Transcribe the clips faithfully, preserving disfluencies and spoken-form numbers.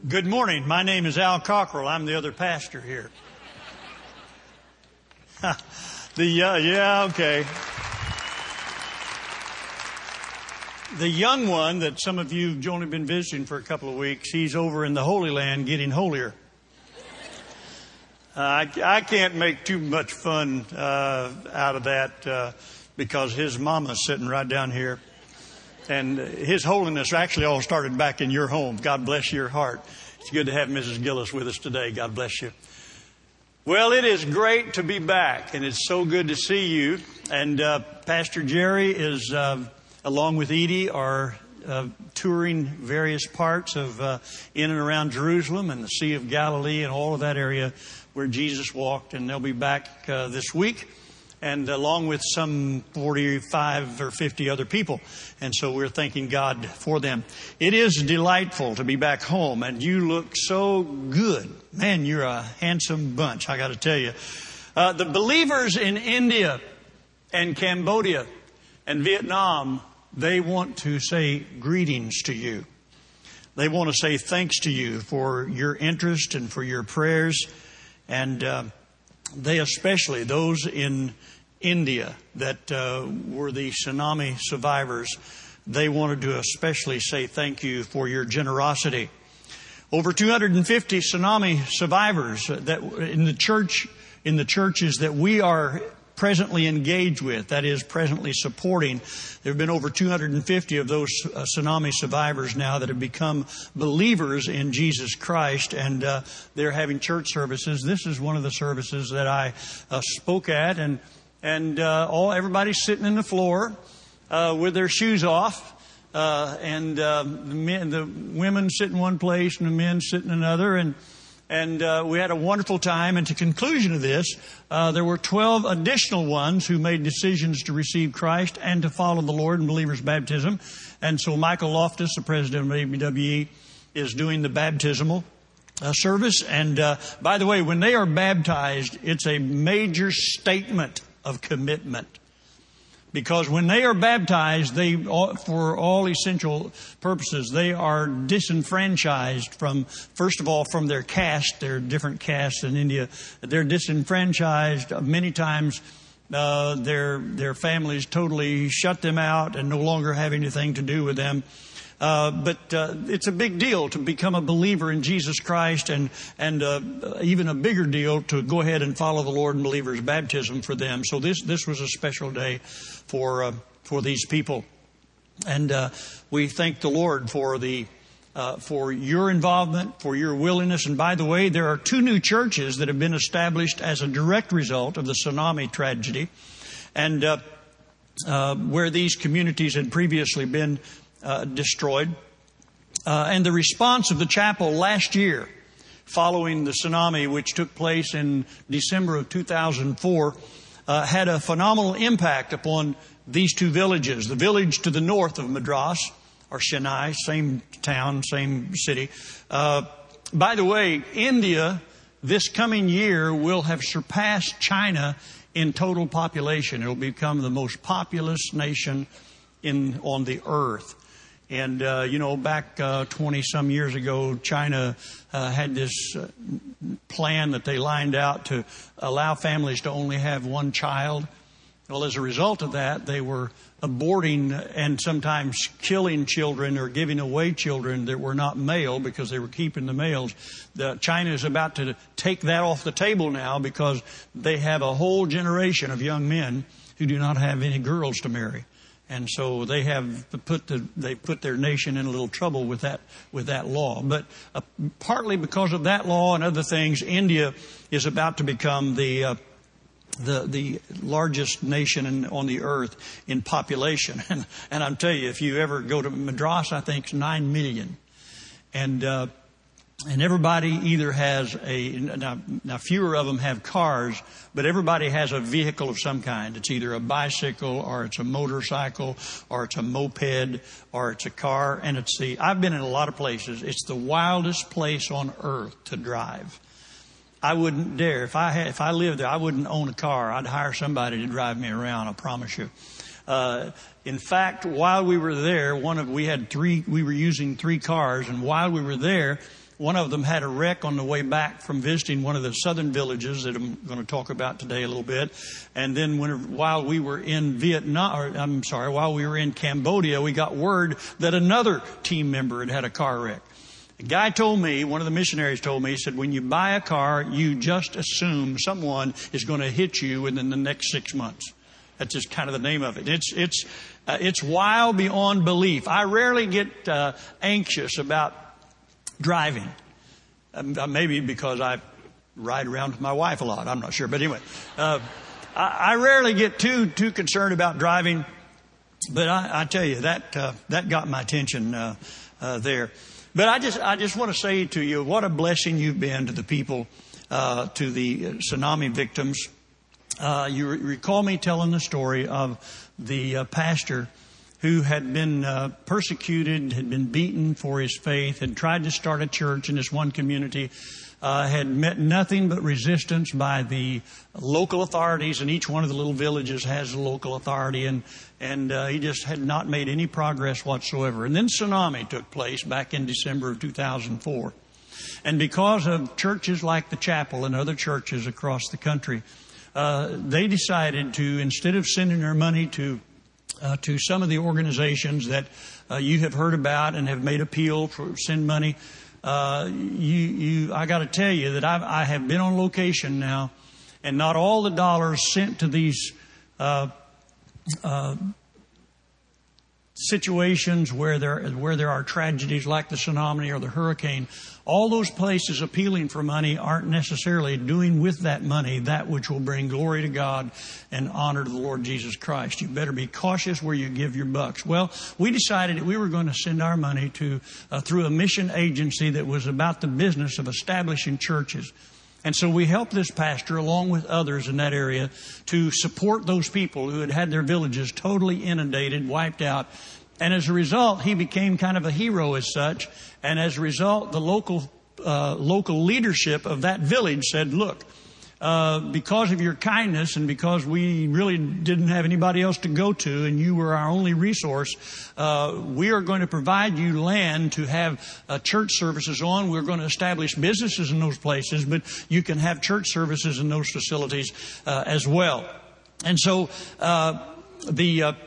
Good morning. My name is Al Cockrell. I'm the other pastor here. the uh, yeah, okay. The young one that some of you have only been visiting for a couple of weeks, he's over in the Holy Land getting holier. Uh, I, I can't make too much fun uh, out of that uh, because his mama's sitting right down here. And His holiness actually all started back in your home. God bless your heart. It's good to have Missus Gillis with us today. God bless you. Well, it is great to be back, and it's so good to see you. And uh, Pastor Jerry is, uh, along with Edie, are uh, touring various parts of uh, in and around Jerusalem and the Sea of Galilee and all of that area where Jesus walked. And they'll be back uh, this week, and along with some forty-five or fifty other people. And so we're thanking God for them. It is delightful to be back home, and you look so good. Man, you're a handsome bunch, I got to tell you. Uh, the believers in India and Cambodia and Vietnam, they want to say greetings to you. They want to say thanks to you for your interest and for your prayers. And uh, they especially, those in India that uh, were the tsunami survivors, they wanted to especially say thank you for your generosity. Over two hundred fifty tsunami survivors that in the church, in the churches that we are presently engaged with, that is presently supporting, there have been over two hundred fifty of those uh, tsunami survivors now that have become believers in Jesus Christ, and uh, they're having church services. This is one of the services that I uh, spoke at, and and uh, all everybody's sitting in the floor uh, with their shoes off, uh, and uh, the men, the women sit in one place and the men sit in another, and. And uh, we had a wonderful time. And to conclusion of this, uh, there were twelve additional ones who made decisions to receive Christ and to follow the Lord in believers' baptism. And so Michael Loftus, the president of A B W E, is doing the baptismal uh, service. And uh, by the way, when they are baptized, it's a major statement of commitment. Because when they are baptized, they, for all essential purposes, they are disenfranchised from, first of all, from their caste. There are different castes in India. They're disenfranchised. Many times, uh, their their families totally shut them out and no longer have anything to do with them. Uh, but uh, it's a big deal to become a believer in Jesus Christ, and and uh, even a bigger deal to go ahead and follow the Lord in believers' baptism for them. So this this was a special day for uh, for these people, and uh, we thank the Lord for the uh, for your involvement, for your willingness. And by the way, there are two new churches that have been established as a direct result of the tsunami tragedy, and uh, uh, where these communities had previously been Uh, destroyed. Uh, and the response of the chapel last year following the tsunami, which took place in December of two thousand four, uh, had a phenomenal impact upon these two villages. The village to the north of Madras, or Chennai, same town, same city. Uh, by the way, India this coming year will have surpassed China in total population. It will become the most populous nation in on the earth. And, uh, you know, back uh, twenty some years ago, China uh, had this uh, plan that they lined out to allow families to only have one child. Well, as a result of that, they were aborting and sometimes killing children or giving away children that were not male because they were keeping the males. The, China is about to take that off the table now because they have a whole generation of young men who do not have any girls to marry. And so they have put the, they put their nation in a little trouble with that, with that law. But uh, partly because of that law and other things, India is about to become the, uh, the, the largest nation in, on the earth in population. And, and I'm telling you, if you ever go to Madras, I think it's nine million. And, uh, And everybody either has a, now, now fewer of them have cars, but everybody has a vehicle of some kind. It's either a bicycle or it's a motorcycle or it's a moped or it's a car. And it's the, I've been in a lot of places. It's the wildest place on earth to drive. I wouldn't dare, if I had, if I lived there, I wouldn't own a car. I'd hire somebody to drive me around, I promise you. Uh, in fact, while we were there, one of, we had three, we were using three cars, and while we were there, One of them had a wreck on the way back from visiting one of the southern villages that I'm going to talk about today a little bit. And then when, while we were in Vietnam, or I'm sorry, while we were in Cambodia, we got word that another team member had had a car wreck. The guy told me, one of the missionaries told me, he said, when you buy a car, you just assume someone is going to hit you within the next six months. That's just kind of the name of it. It's, it's, uh, it's wild beyond belief. I rarely get uh, anxious about driving. Uh, maybe because I ride around with my wife a lot. I'm not sure. But anyway, uh, I, I rarely get too, too concerned about driving. But I, I tell you, that, uh, that got my attention, uh, uh, there. But I just, I just want to say to you, what a blessing you've been to the people, uh, to the tsunami victims. Uh, you re- recall me telling the story of the uh, pastor who had been uh, persecuted, had been beaten for his faith, had tried to start a church in this one community, uh, had met nothing but resistance by the local authorities, and each one of the little villages has a local authority, and and uh, he just had not made any progress whatsoever. And then tsunami took place back in December of two thousand four. And because of churches like the chapel and other churches across the country, uh, they decided to, instead of sending their money to Uh, to some of the organizations that uh, you have heard about and have made appeal for send money. Uh, you, you, I got to tell you that I've, I have been on location now, and not all the dollars sent to these uh, uh, situations where there where there are tragedies like the tsunami or the hurricane, all those places appealing for money aren't necessarily doing with that money that which will bring glory to God and honor to the Lord Jesus Christ. You better be cautious where you give your bucks. Well, we decided that we were going to send our money to uh, through a mission agency that was about the business of establishing churches. And so we helped this pastor, along with others in that area, to support those people who had had their villages totally inundated, wiped out. And as a result, he became kind of a hero as such. And as a result, the local uh, local leadership of that village said, look, uh, because of your kindness and because we really didn't have anybody else to go to and you were our only resource, uh, we are going to provide you land to have uh, church services on. We're going to establish businesses in those places, but you can have church services in those facilities uh, as well. And so uh, the... Uh,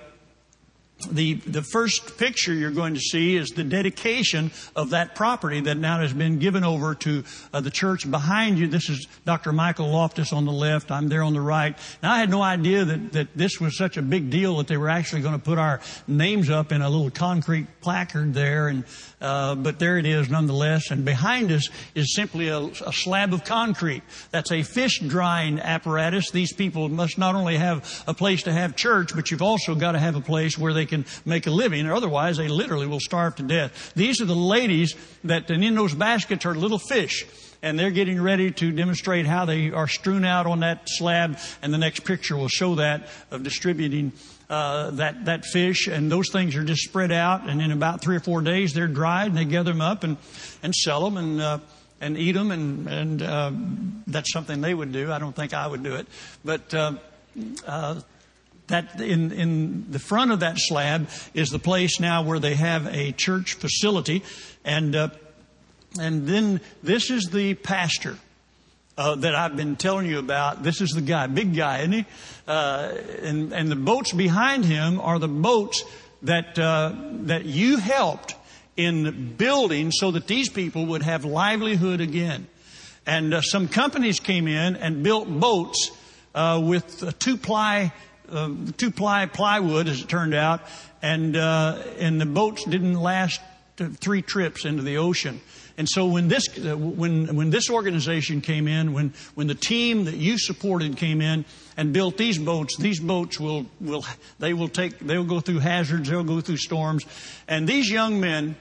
The the first picture you're going to see is the dedication of that property that now has been given over to uh, the church behind you. This is Doctor Michael Loftus on the left. I'm there on the right. Now, I had no idea that, that this was such a big deal that they were actually going to put our names up in a little concrete placard there. And uh, but there it is nonetheless. And behind us is simply a, a slab of concrete. That's a fish drying apparatus. These people must not only have a place to have church, but you've also got to have a place where they can make a living, or otherwise they literally will starve to death. These are the ladies that, and in those baskets are little fish, and they're getting ready to demonstrate how they are strewn out on that slab, and the next picture will show that, of distributing uh, that, that fish, and those things are just spread out, and in about three or four days they're dried, and they gather them up and, and sell them, and uh, and eat them, and, and uh, that's something they would do. I don't think I would do it, but uh, uh That in, in the front of that slab is the place now where they have a church facility. And, uh, and then this is the pastor, uh, that I've been telling you about. This is the guy, big guy, isn't he? Uh, and, and the boats behind him are the boats that, uh, that you helped in building so that these people would have livelihood again. And, uh, some companies came in and built boats, uh, with a two-ply Uh, two-ply plywood, as it turned out, and uh, and the boats didn't last three trips into the ocean. And so when this uh, when when this organization came in, when when the team that you supported came in and built these boats, these boats will will they will take they'll go through hazards, they'll go through storms, and these young men,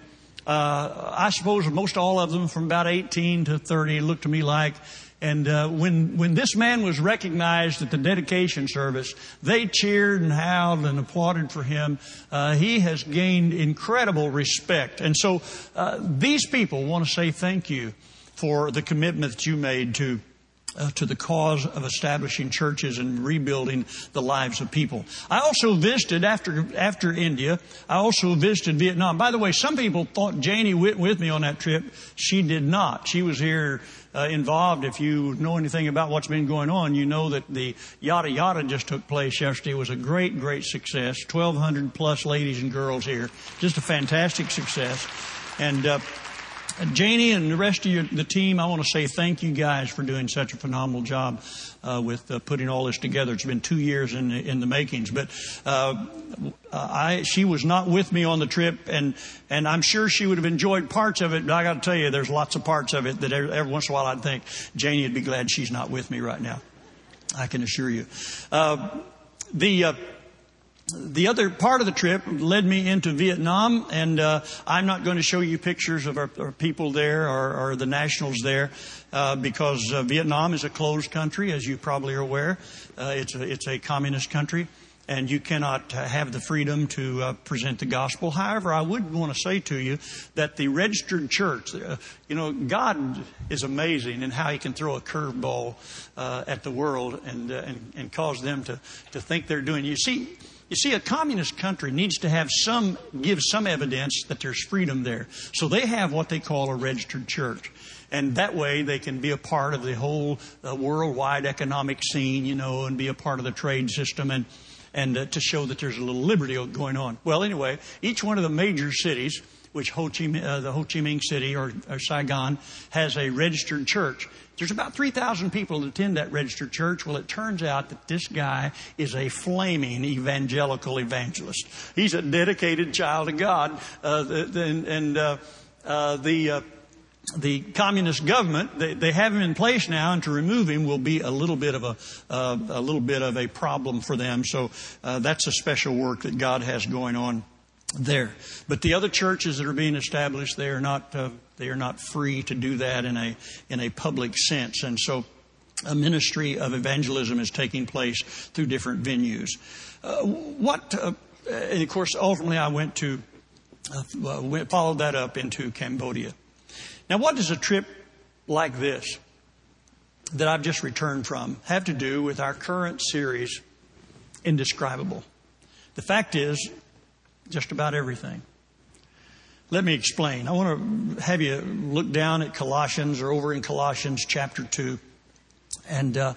uh, I suppose most all of them from about eighteen to thirty, look to me like. And uh, when when this man was recognized at the dedication service, they cheered and howled and applauded for him. Uh, he has gained incredible respect. And so uh, these people want to say thank you for the commitment that you made to Uh, to the cause of establishing churches and rebuilding the lives of people. I also visited, after after India, I also visited Vietnam. By the way, some people thought Janie went with me on that trip. She did not. She was here uh, involved. If you know anything about what's been going on, you know that the Yada Yada just took place yesterday. It was a great, great success. twelve hundred plus ladies and girls here. Just a fantastic success. And uh Janie and the rest of your, the team, I want to say thank you guys for doing such a phenomenal job uh, with uh, putting all this together. It's been two years in the, in the makings, but uh, I she was not with me on the trip, and and I'm sure she would have enjoyed parts of it. But I got to tell you, there's lots of parts of it that every, every once in a while I'd think Janie would be glad she's not with me right now. I can assure you. Uh, the uh, The other part of the trip led me into Vietnam, and uh, I'm not going to show you pictures of our, our people there or, or the nationals there uh, because uh, Vietnam is a closed country, as you probably are aware. Uh, it's a, it's a communist country, and you cannot uh, have the freedom to uh, present the gospel. However, I would want to say to you that the registered church, uh, you know, God is amazing in how He can throw a curveball uh, at the world and, uh, and and cause them to to think they're doing. You see. You see, a communist country needs to have some, give some evidence that there's freedom there. So they have what they call a registered church. And that way they can be a part of the whole uh, worldwide economic scene, you know, and be a part of the trade system and, and uh, to show that there's a little liberty going on. Well, anyway, each one of the major cities, which Ho Chi Minh, uh, the Ho Chi Minh City or, or Saigon, has a registered church. There's about three thousand people that attend that registered church. Well, it turns out that this guy is a flaming evangelical evangelist. He's a dedicated child of God. Uh, the, the, and uh, uh, the uh, the communist government, they, they have him in place now, and to remove him will be a little bit of a uh, a little bit of a problem for them. So uh, that's a special work that God has going on there. But the other churches that are being established, they are not uh, they are not free to do that in a in a public sense. And so a ministry of evangelism is taking place through different venues. Uh, what uh, and of course ultimately I went to uh, went, followed that up into Cambodia. Now, what does a trip like this that I've just returned from have to do with our current series, Indescribable? The fact is, just about everything. Let me explain. I want to have you look down at Colossians, or over in Colossians chapter two. And uh,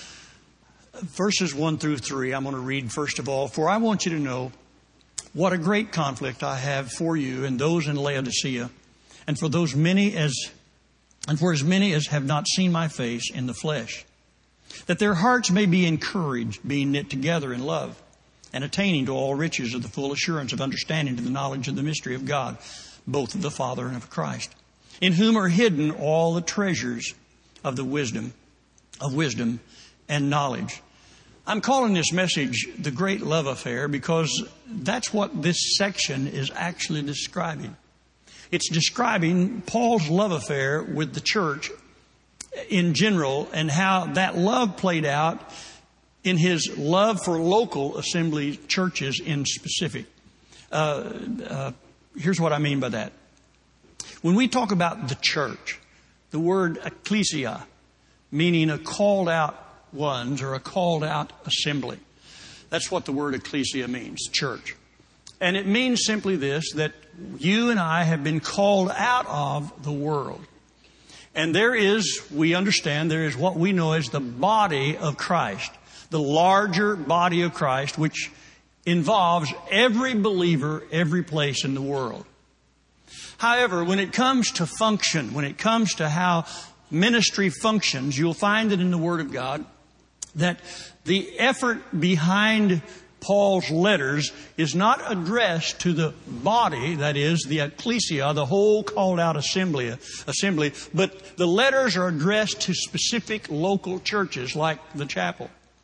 verses one through three, I'm going to read first of all. For I want you to know what a great conflict I have for you and those in Laodicea, and for those many as, and for as many as have not seen my face in the flesh, that their hearts may be encouraged, being knit together in love, and attaining to all riches of the full assurance of understanding to the knowledge of the mystery of God, both of the Father and of Christ, in whom are hidden all the treasures of the wisdom, of wisdom and knowledge. I'm calling this message the Great Love Affair because that's what this section is actually describing. It's describing Paul's love affair with the church in general and how that love played out in his love for local assembly churches in specific. Uh, uh, here's what I mean by that. When we talk about the church, the word ecclesia, meaning a called out ones or a called out assembly. That's what the word ecclesia means, church. And it means simply this, that you and I have been called out of the world. And there is, we understand, there is what we know as the body of Christ. The larger body of Christ, which involves every believer, every place in the world. However, when it comes to function, when it comes to how ministry functions, you'll find that in the Word of God that the effort behind Paul's letters is not addressed to the body, that is, the ecclesia, the whole called out assembly, assembly, but the letters are addressed to specific local churches like the chapel.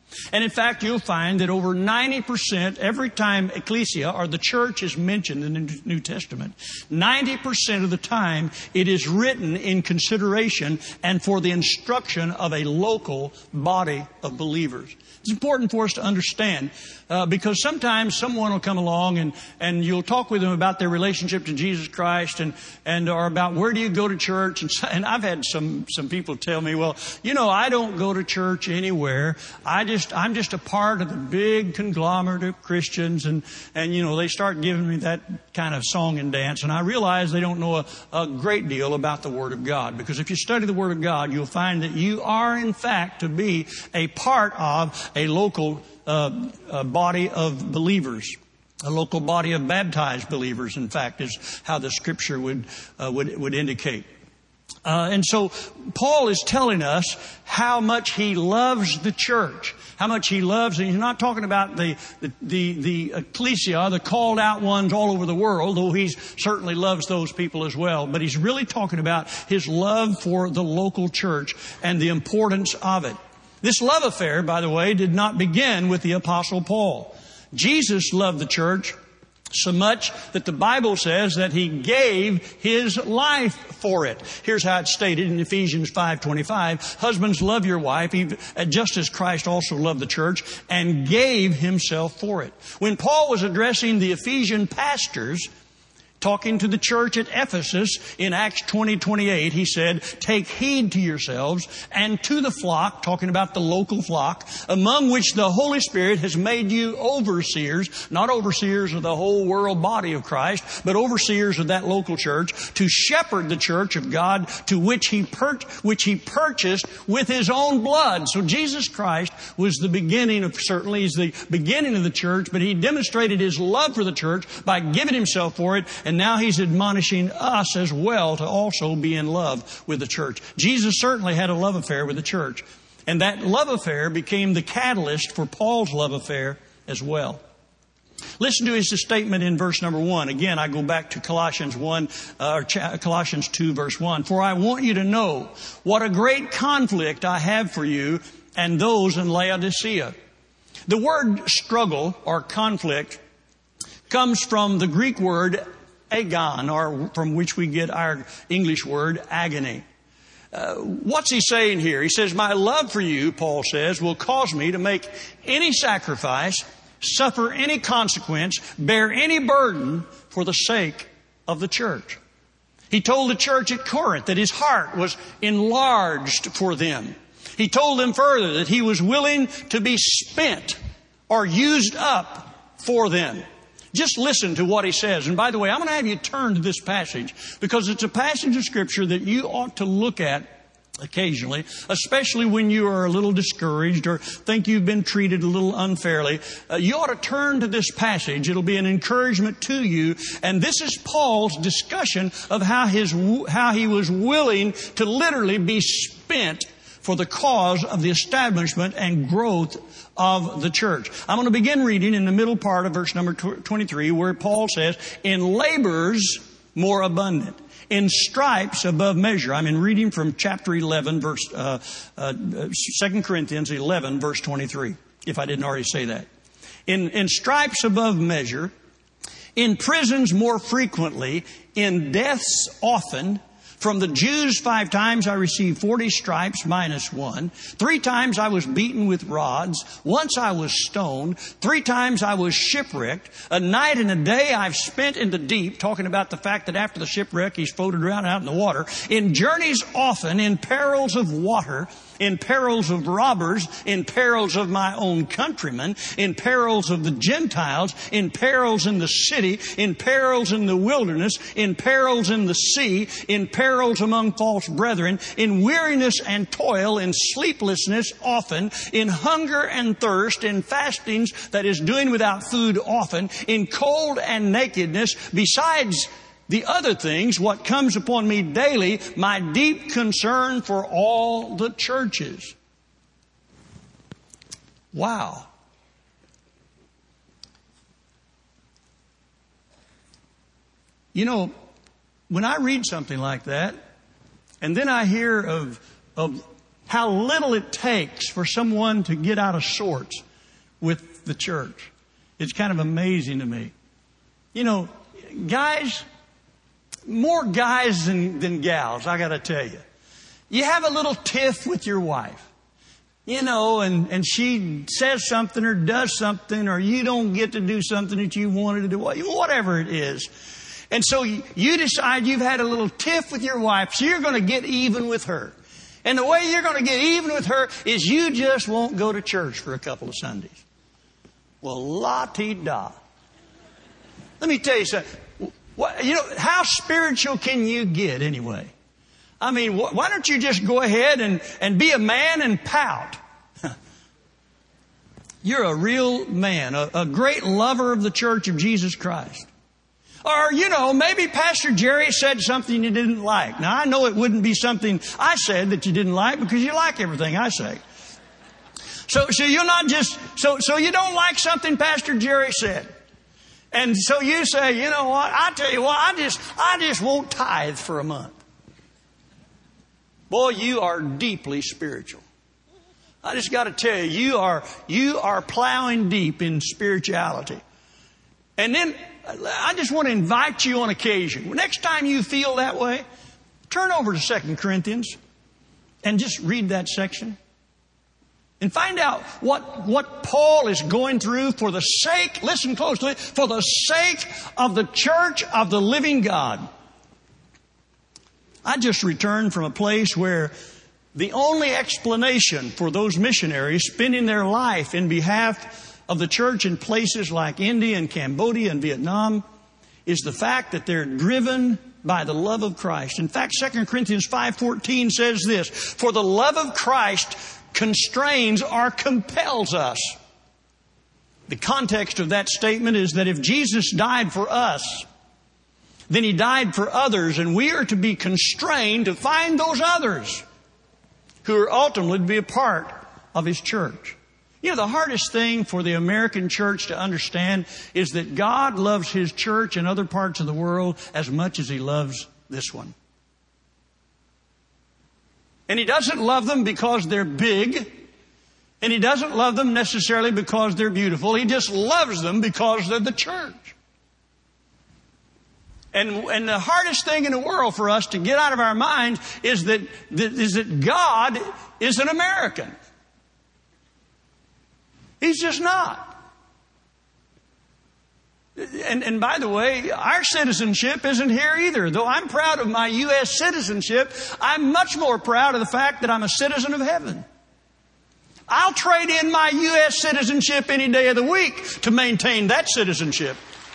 And in fact, you'll find that over ninety percent, every time ecclesia or the church is mentioned in the New Testament, ninety percent of the time it is written in consideration and for the instruction of a local body of believers. It's important for us to understand uh, because sometimes someone will come along and, and you'll talk with them about their relationship to Jesus Christ and, and or about where do you go to church. And, so, and I've had some, some people tell me, well, you know, I don't go to church anywhere. I just, I'm just a part of the big conglomerate of Christians. And, and, you know, they start giving me that kind of song and dance. And I realize they don't know a, a great deal about the Word of God. Because if you study the Word of God, you'll find that you are, in fact, to be a part of a local uh, uh, body of believers. A local body of baptized believers, in fact, is how the Scripture would uh, would, would indicate. Uh, and so Paul is telling us how much he loves the church, how much he loves, and he's not talking about the, the, the, the ecclesia, the called out ones all over the world, though he certainly loves those people as well. But he's really talking about his love for the local church and the importance of it. This love affair, by the way, did not begin with the Apostle Paul. Jesus loved the church so much that the Bible says that He gave His life for it. Here's how it's stated in Ephesians five twenty-five. Husbands, love your wife, just as Christ also loved the church and gave Himself for it. When Paul was addressing the Ephesian pastors, talking to the church at Ephesus in Acts twenty twenty-eight, he said, take heed to yourselves and to the flock, talking about the local flock, among which the Holy Spirit has made you overseers, not overseers of the whole world body of Christ, but overseers of that local church, to shepherd the church of God to which he, pur- which he purchased with His own blood. So Jesus Christ was the beginning of, certainly He's the beginning of the church, but He demonstrated His love for the church by giving Himself for it. And now He's admonishing us as well to also be in love with the church. Jesus certainly had a love affair with the church. And that love affair became the catalyst for Paul's love affair as well. Listen to his statement in verse number one. Again, I go back to Colossians one, uh, or Colossians two, verse one. For I want you to know what a great conflict I have for you and those in Laodicea. The word struggle or conflict comes from the Greek word agon, or from which we get our English word agony. Uh, what's he saying here? He says, my love for you, Paul says, will cause me to make any sacrifice, suffer any consequence, bear any burden for the sake of the church. He told the church at Corinth that his heart was enlarged for them. He told them further that he was willing to be spent or used up for them. Just listen to what he says. And by the way, I'm going to have you turn to this passage because it's a passage of Scripture that you ought to look at occasionally, especially when you are a little discouraged or think you've been treated a little unfairly. Uh, you ought to turn to this passage. It'll be an encouragement to you. And this is Paul's discussion of how his how he was willing to literally be spent for the cause of the establishment and growth of the church. I'm going to begin reading in the middle part of verse number twenty-three, where Paul says, in labors more abundant, in stripes above measure. I'm in reading from chapter eleven, verse, uh, uh, Second Corinthians eleven, verse twenty-three, if I didn't already say that. In, in stripes above measure, in prisons more frequently, in deaths often. From the Jews five times I received forty stripes minus one. Three times I was beaten with rods. Once I was stoned. Three times I was shipwrecked. A night and a day I've spent in the deep, talking about the fact that after the shipwreck he's floated around out in the water. In journeys often, in perils of water, in perils of robbers, in perils of my own countrymen, in perils of the Gentiles, in perils in the city, in perils in the wilderness, in perils in the sea, in perils among false brethren, in weariness and toil, in sleeplessness often, in hunger and thirst, in fastings, that is doing without food often, in cold and nakedness, besides the other things, what comes upon me daily, my deep concern for all the churches. Wow. You know, when I read something like that, and then I hear of, of how little it takes for someone to get out of sorts with the church. It's kind of amazing to me. You know, guys, more guys than, than gals, I got to tell you. You have a little tiff with your wife. You know, and, and she says something or does something, or you don't get to do something that you wanted to do, whatever it is. And so you decide you've had a little tiff with your wife, so you're going to get even with her. And the way you're going to get even with her is you just won't go to church for a couple of Sundays. Well, la-ti-da. Let me tell you something. What, you know, how spiritual can you get anyway? I mean, wh- why don't you just go ahead and, and be a man and pout? You're a real man, a, a great lover of the church of Jesus Christ. Or, you know, maybe Pastor Jerry said something you didn't like. Now, I know it wouldn't be something I said that you didn't like because you like everything I say. So, so you're not just, so, so you don't like something Pastor Jerry said. And so you say, you know what, I tell you what, I just, I just won't tithe for a month. Boy, you are deeply spiritual. I just got to tell you, you are, you are plowing deep in spirituality. And then I just want to invite you on occasion. Next time you feel that way, turn over to Second Corinthians and just read that section. And find out what, what Paul is going through for the sake, listen closely, for the sake of the church of the living God. I just returned from a place where the only explanation for those missionaries spending their life in behalf of the church in places like India and Cambodia and Vietnam is the fact that they're driven by the love of Christ. In fact, Second Corinthians five fourteen says this, for the love of Christ constrains or compels us. The context of that statement is that if Jesus died for us, then He died for others, and we are to be constrained to find those others who are ultimately to be a part of His church. You know, the hardest thing for the American church to understand is that God loves His church in other parts of the world as much as He loves this one. And He doesn't love them because they're big, and He doesn't love them necessarily because they're beautiful. He just loves them because they're the church. And, and the hardest thing in the world for us to get out of our minds is that, that, is that God is an American. He's just not. And, and by the way, our citizenship isn't here either. Though I'm proud of my U S citizenship, I'm much more proud of the fact that I'm a citizen of heaven. I'll trade in my U S citizenship any day of the week to maintain that citizenship.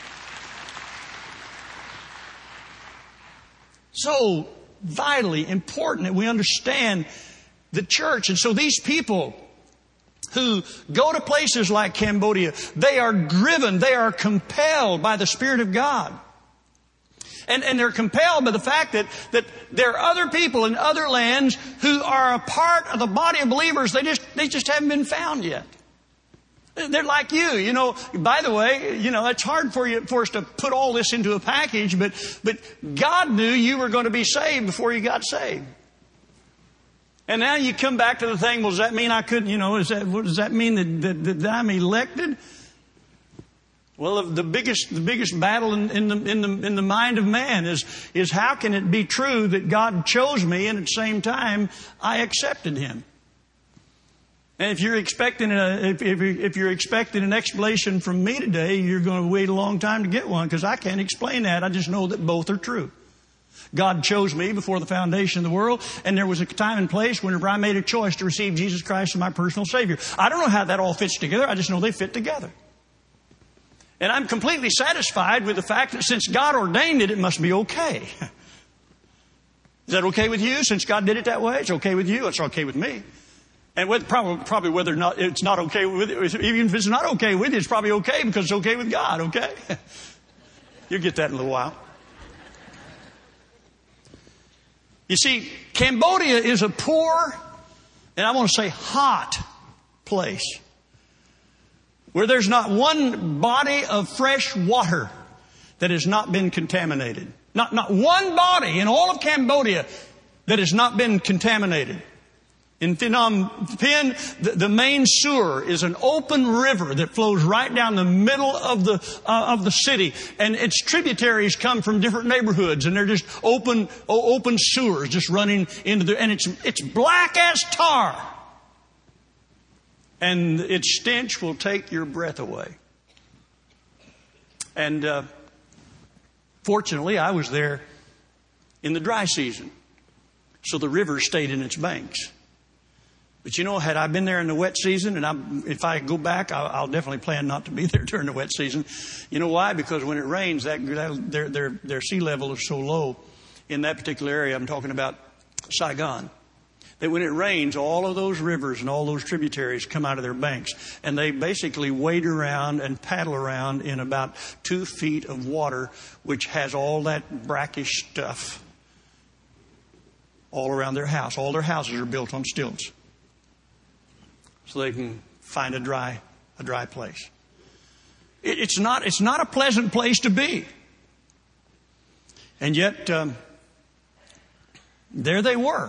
So vitally important that we understand the church. And so these people who go to places like Cambodia, they are driven, they are compelled by the Spirit of God. And, and they're compelled by the fact that, that there are other people in other lands who are a part of the body of believers. They just, they just haven't been found yet. They're like you, you know, by the way, you know, it's hard for you, for us to put all this into a package, but, but God knew you were going to be saved before you got saved. And now you come back to the thing, well, does that mean I couldn't, you know, is that, what does that mean that, that, that I'm elected? Well, the biggest, the biggest battle in, in the, in the, in the mind of man is, is how can it be true that God chose me and at the same time I accepted Him? And if you're expecting a, if, if, if you're expecting an explanation from me today, you're going to wait a long time to get one because I can't explain that. I just know that both are true. God chose me before the foundation of the world, and there was a time and place whenever I made a choice to receive Jesus Christ as my personal Savior. I don't know how that all fits together. I just know they fit together. And I'm completely satisfied with the fact that since God ordained it, it must be okay. Is that okay with you? Since God did it that way, it's okay with you. It's okay with me. And with, probably, probably whether or not it's not okay with you, even if it's not okay with you, it's probably okay because it's okay with God, okay? You'll get that in a little while. You see, Cambodia is a poor, and I want to say hot place where there's not one body of fresh water that has not been contaminated. Not, not one body in all of Cambodia that has not been contaminated. In Phnom Penh, the, the main sewer is an open river that flows right down the middle of the uh, of the city, and its tributaries come from different neighborhoods, and they're just open oh, open sewers just running into the, and it's it's black as tar, and its stench will take your breath away. And uh, fortunately, I was there in the dry season, so the river stayed in its banks. But you know, had I been there in the wet season, and I'm, if I go back, I'll, I'll definitely plan not to be there during the wet season. You know why? Because when it rains, that, that their, their, their sea level is so low in that particular area. I'm talking about Saigon. That when it rains, all of those rivers and all those tributaries come out of their banks. And they basically wade around and paddle around in about two feet of water, which has all that brackish stuff all around their house. All their houses are built on stilts, so they can find a dry, a dry place. It, it's not, it's not a pleasant place to be. And yet, um, there they were.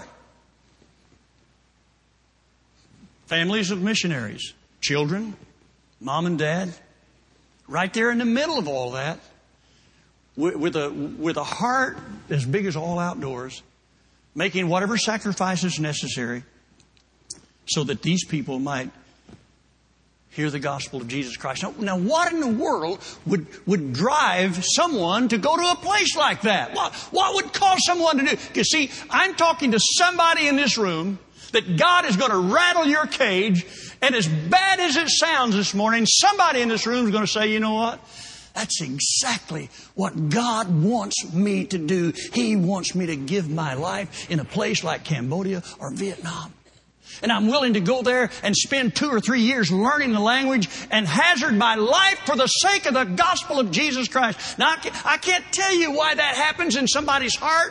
Families of missionaries, children, mom and dad, right there in the middle of all that, with, with a, with a heart as big as all outdoors, making whatever sacrifices necessary, so that these people might hear the gospel of Jesus Christ. Now, now what in the world would, would drive someone to go to a place like that? What, what would cause someone to do? You see, I'm talking to somebody in this room that God is going to rattle your cage, and as bad as it sounds this morning, somebody in this room is going to say, you know what? That's exactly what God wants me to do. He wants me to give my life in a place like Cambodia or Vietnam. And I'm willing to go there and spend two or three years learning the language and hazard my life for the sake of the gospel of Jesus Christ. Now, I can't tell you why that happens in somebody's heart.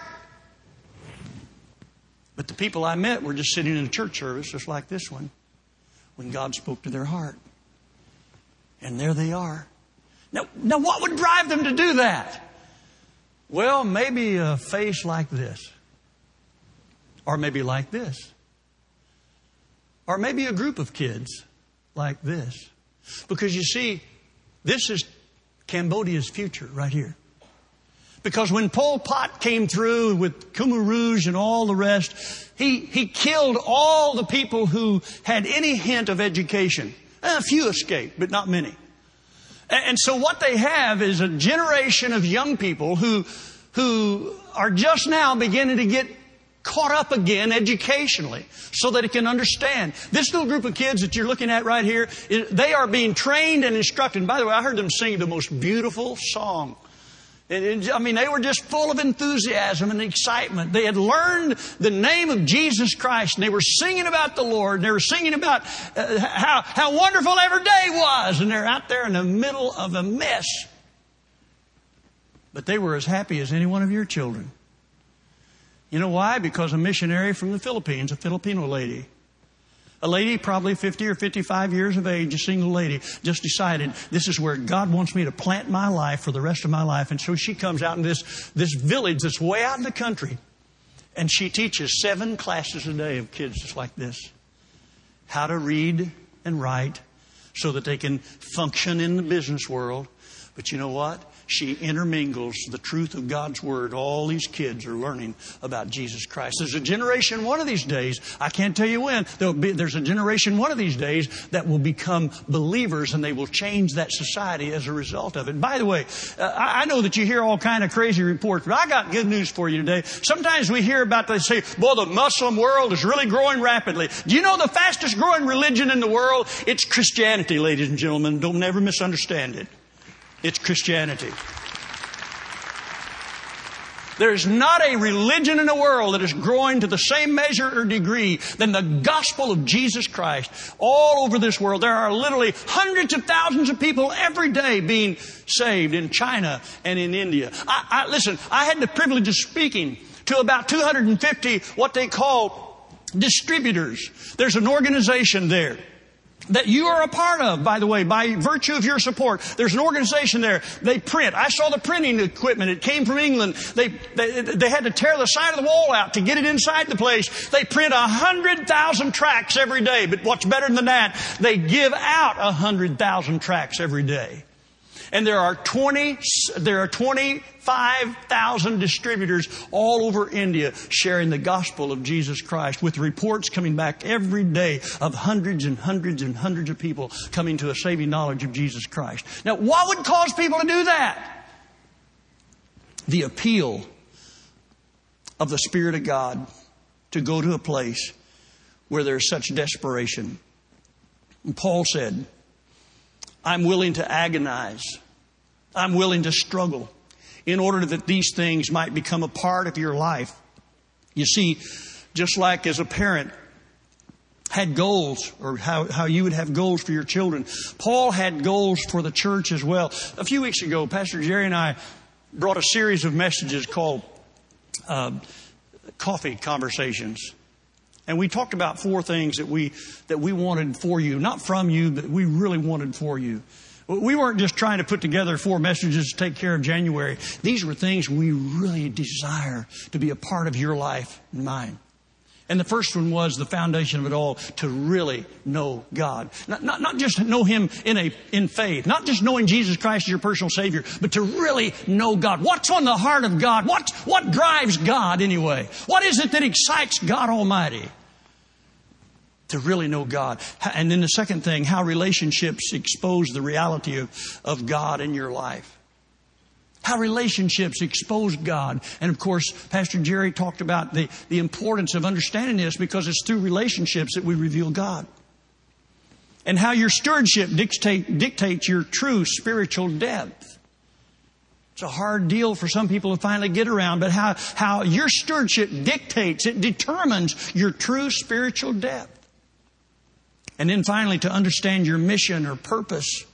But the people I met were just sitting in a church service just like this one when God spoke to their heart. And there they are. Now, now what would drive them to do that? Well, maybe a face like this. Or maybe like this. Or maybe a group of kids like this. Because you see, this is Cambodia's future right here. Because when Pol Pot came through with Khmer Rouge and all the rest, he, he killed all the people who had any hint of education. A few escaped, but not many. And, and so what they have is a generation of young people who, who are just now beginning to get caught up again educationally so that it can understand. This little group of kids that you're looking at right here, they are being trained and instructed. And by the way, I heard them sing the most beautiful song. And, I mean, they were just full of enthusiasm and excitement. They had learned the name of Jesus Christ, and they were singing about the Lord, and they were singing about uh, how, how wonderful every day was, and they're out there in the middle of a mess. But they were as happy as any one of your children. You know why? Because a missionary from the Philippines, a Filipino lady, a lady probably fifty or fifty-five years of age, a single lady, just decided this is where God wants me to plant my life for the rest of my life. And so she comes out in this, this village that's way out in the country. And she teaches seven classes a day of kids just like this. How to read and write so that they can function in the business world. But you know what? She intermingles the truth of God's Word. All these kids are learning about Jesus Christ. There's a generation one of these days, I can't tell you when, there'll be, there's a generation one of these days that will become believers, and they will change that society as a result of it. By the way, uh, I know that you hear all kind of crazy reports, but I got good news for you today. Sometimes we hear about, they say, boy, the Muslim world is really growing rapidly. Do you know the fastest growing religion in the world? It's Christianity, ladies and gentlemen. Don't never misunderstand it. It's Christianity. There's not a religion in the world that is growing to the same measure or degree than the gospel of Jesus Christ. All over this world, there are literally hundreds of thousands of people every day being saved in China and in India. I, I, listen, I had the privilege of speaking to about two hundred fifty what they call distributors. There's an organization there. that you are a part of, by the way, by virtue of your support. There's an organization there. They print. I saw the printing equipment. It came from England. They, they, they had to tear the side of the wall out to get it inside the place. They print a hundred thousand tracts every day. But what's better than that? They give out a hundred thousand tracts every day. And there are twenty, there are twenty-five thousand distributors all over India sharing the gospel of Jesus Christ, with reports coming back every day of hundreds and hundreds and hundreds of people coming to a saving knowledge of Jesus Christ. Now, what would cause people to do that? The appeal of the Spirit of God to go to a place where there's such desperation. And Paul said, I'm willing to agonize. I'm willing to struggle in order that these things might become a part of your life. You see, just like as a parent had goals, or how, how you would have goals for your children, Paul had goals for the church as well. A few weeks ago, Pastor Jerry and I brought a series of messages called uh, Coffee Conversations. And we talked about four things that we that we wanted for you, not from you, but we really wanted for you. We weren't just trying to put together four messages to take care of January. These were things we really desire to be a part of your life and mine. And the first one was the foundation of it all, to really know God. Not, not, not just know Him in a in faith, not just knowing Jesus Christ as your personal Savior, but to really know God. What's on the heart of God? What, what drives God anyway? What is it that excites God Almighty? To really know God. And then the second thing, how relationships expose the reality of, of God in your life. How relationships expose God. And of course, Pastor Jerry talked about the, the importance of understanding this, because it's through relationships that we reveal God. And how your stewardship dictate, dictates your true spiritual depth. It's a hard deal for some people to finally get around, but how, how your stewardship dictates, it determines your true spiritual depth. And then finally, to understand your mission or purpose.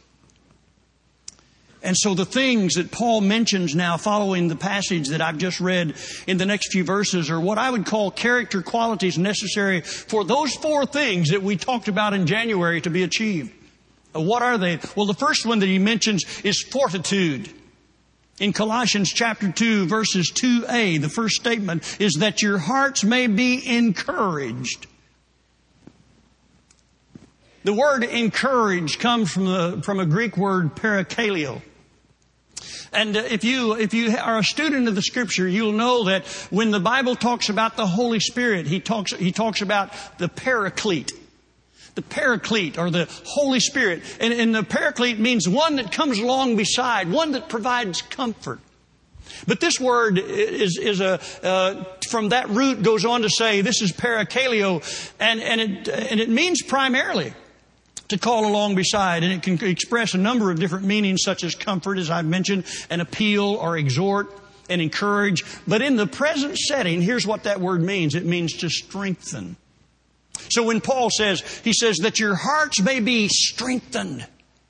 And so the things that Paul mentions now following the passage that I've just read in the next few verses are what I would call character qualities necessary for those four things that we talked about in January to be achieved. What are they? Well, the first one that he mentions is fortitude. In Colossians chapter two, verses two a, the first statement is that your hearts may be encouraged. The word encourage comes from the, from a Greek word parakaleo. And if you, if you are a student of the Scripture, you'll know that when the Bible talks about the Holy Spirit, he talks, he talks about the Paraclete. The Paraclete, or the Holy Spirit. And, and the Paraclete means one that comes along beside, one that provides comfort. But this word is, is a, uh, from that root goes on to say, this is parakaleo, and, and it, and it means primarily to call along beside, and it can express a number of different meanings, such as comfort, as I've mentioned, an appeal or exhort and encourage. But in the present setting, here's what that word means. It means to strengthen. So when Paul says, he says that your hearts may be strengthened.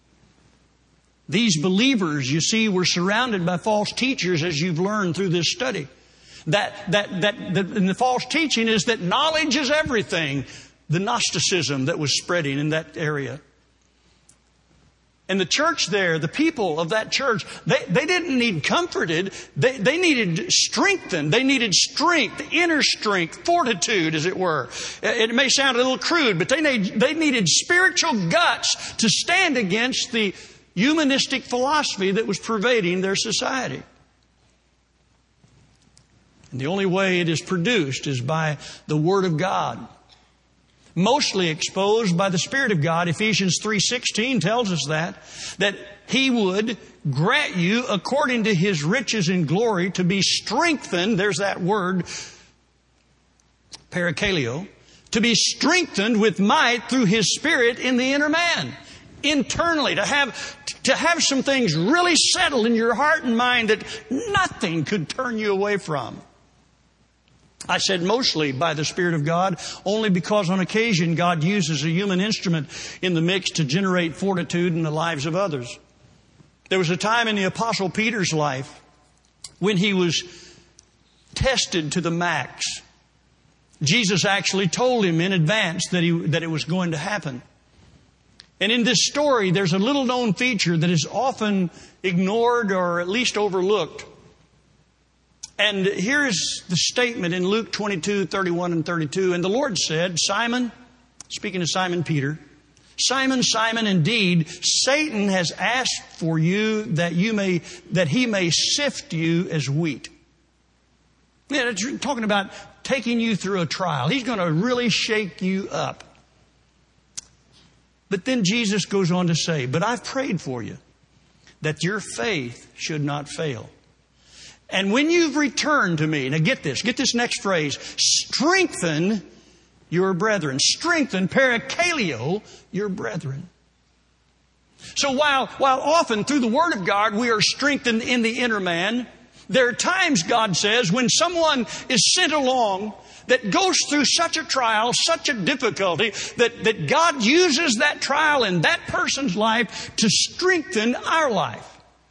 These believers, you see, were surrounded by false teachers, as you've learned through this study. That, that, that, that and the false teaching is that knowledge is everything. The Gnosticism that was spreading in that area. And the church there, the people of that church, they, they didn't need comforted. They, they needed strengthened. They needed strength, inner strength, fortitude, as it were. It may sound a little crude, but they need, they needed spiritual guts to stand against the humanistic philosophy that was pervading their society. And the only way it is produced is by the Word of God. Mostly exposed by the Spirit of God. Ephesians three sixteen tells us that, that He would grant you, according to His riches in glory, to be strengthened, there's that word, parakaleo, to be strengthened with might through His Spirit in the inner man. Internally, to have, to have some things really settled in your heart and mind that nothing could turn you away from. I said mostly by the Spirit of God, only because on occasion God uses a human instrument in the mix to generate fortitude in the lives of others. There was a time in the Apostle Peter's life when he was tested to the max. Jesus actually told him in advance that he, that it was going to happen. And in this story, there's a little known feature that is often ignored or at least overlooked. And here's the statement in Luke twenty-two, thirty-one and thirty-two. And the Lord said, Simon, speaking to Simon Peter, Simon, Simon, indeed, Satan has asked for you that you may, that he may sift you as wheat. Yeah, it's talking about taking you through a trial. He's going to really shake you up. But then Jesus goes on to say, but I've prayed for you that your faith should not fail. And when you've returned to me, now get this, get this next phrase, strengthen your brethren. Strengthen, parakaleo, your brethren. So while, while often through the Word of God we are strengthened in the inner man, there are times, God says, when someone is sent along that goes through such a trial, such a difficulty, that, that God uses that trial in that person's life to strengthen our life.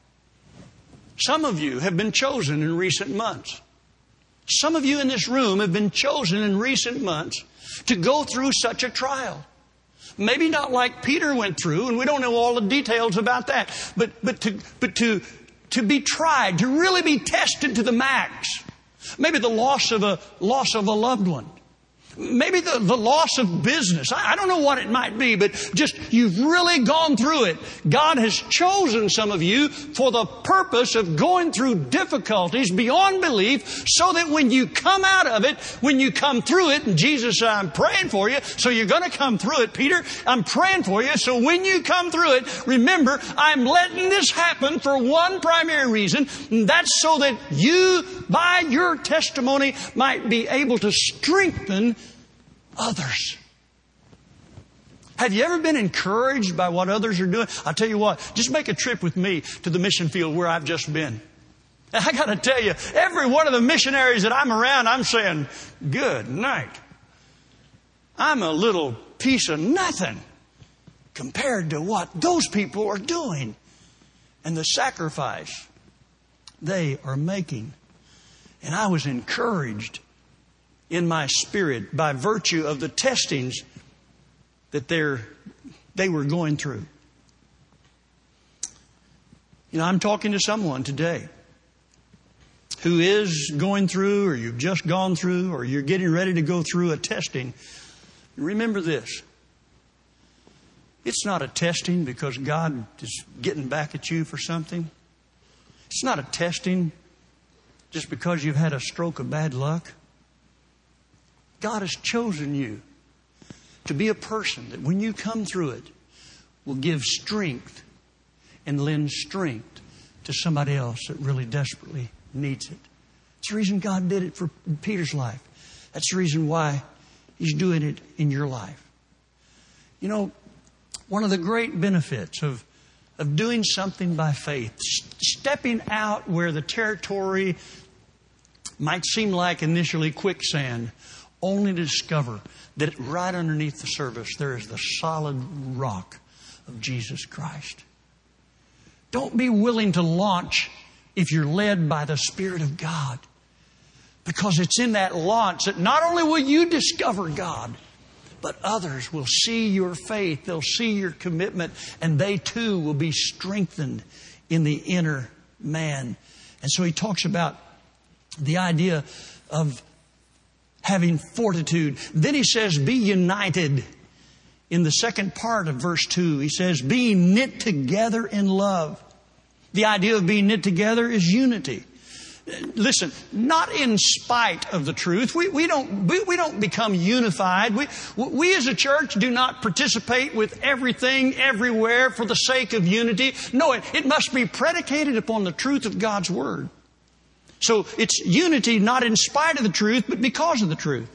Some of you have been chosen in recent months. Some of you in this room have been chosen in recent months to go through such a trial. Maybe not like Peter went through, and we don't know all the details about that, but, but, to, but to, to be tried, to really be tested to the max. Maybe the loss of a loss of a loved one. Maybe the, the loss of business. I, I don't know what it might be, but just you've really gone through it. God has chosen some of you for the purpose of going through difficulties beyond belief so that when you come out of it, when you come through it, and Jesus said, I'm praying for you, so you're going to come through it, Peter. I'm praying for you, so when you come through it, remember, I'm letting this happen for one primary reason, and that's so that you, by your testimony, might be able to strengthen others. Have you ever been encouraged by what others are doing? I'll tell you what, just make a trip with me to the mission field where I've just been. And I got to tell you, every one of the missionaries that I'm around, I'm saying, good night. I'm a little piece of nothing compared to what those people are doing and the sacrifice they are making. And I was encouraged in my spirit by virtue of the testings that they're, they were going through. You know, I'm talking to someone today who is going through, or you've just gone through, or you're getting ready to go through a testing. Remember this. It's not a testing because God is getting back at you for something. It's not a testing just because you've had a stroke of bad luck. God has chosen you to be a person that when you come through it will give strength and lend strength to somebody else that really desperately needs it. That's the reason God did it for Peter's life. That's the reason why He's doing it in your life. You know, one of the great benefits of, of doing something by faith, stepping out where the territory might seem like initially quicksand, only to discover that right underneath the surface there is the solid rock of Jesus Christ. Don't be willing to launch if you're led by the Spirit of God. Because it's in that launch that not only will you discover God, but others will see your faith, they'll see your commitment, and they too will be strengthened in the inner man. And so he talks about the idea of having fortitude. Then he says, be united. In the second part of verse two, he says, being knit together in love. The idea of being knit together is unity. Listen, not in spite of the truth. We, we don't we, we don't become unified. We, we as a church do not participate with everything, everywhere for the sake of unity. No, it, it must be predicated upon the truth of God's Word. So it's unity not in spite of the truth, but because of the truth.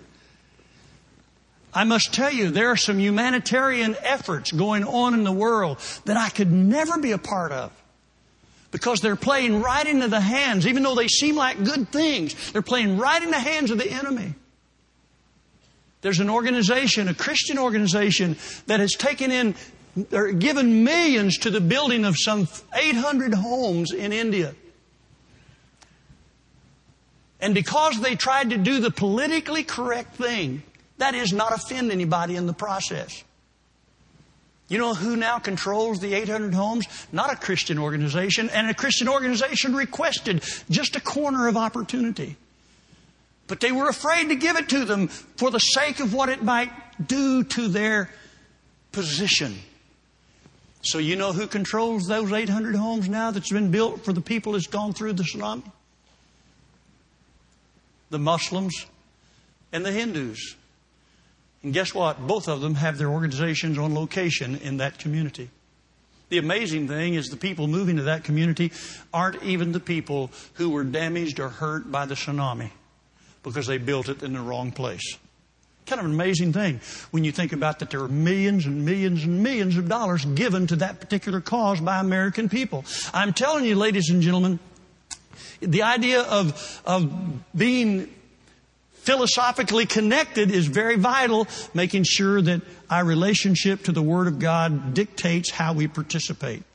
I must tell you, there are some humanitarian efforts going on in the world that I could never be a part of. Because they're playing right into the hands, even though they seem like good things, they're playing right in the hands of the enemy. There's an organization, a Christian organization, that has taken in, or given millions to the building of some eight hundred homes in India. And because they tried to do the politically correct thing, that is, not offend anybody in the process. You know who now controls the eight hundred homes? Not a Christian organization. And a Christian organization requested just a corner of opportunity. But they were afraid to give it to them for the sake of what it might do to their position. So you know who controls those eight hundred homes now that's been built for the people that's gone through the tsunami? The Muslims and the Hindus. And guess what? Both of them have their organizations on location in that community. The amazing thing is the people moving to that community aren't even the people who were damaged or hurt by the tsunami because they built it in the wrong place. Kind of an amazing thing when you think about that there are millions and millions and millions of dollars given to that particular cause by American people. I'm telling you, ladies and gentlemen, the idea of, of being philosophically connected is very vital, making sure that our relationship to the Word of God dictates how we participate.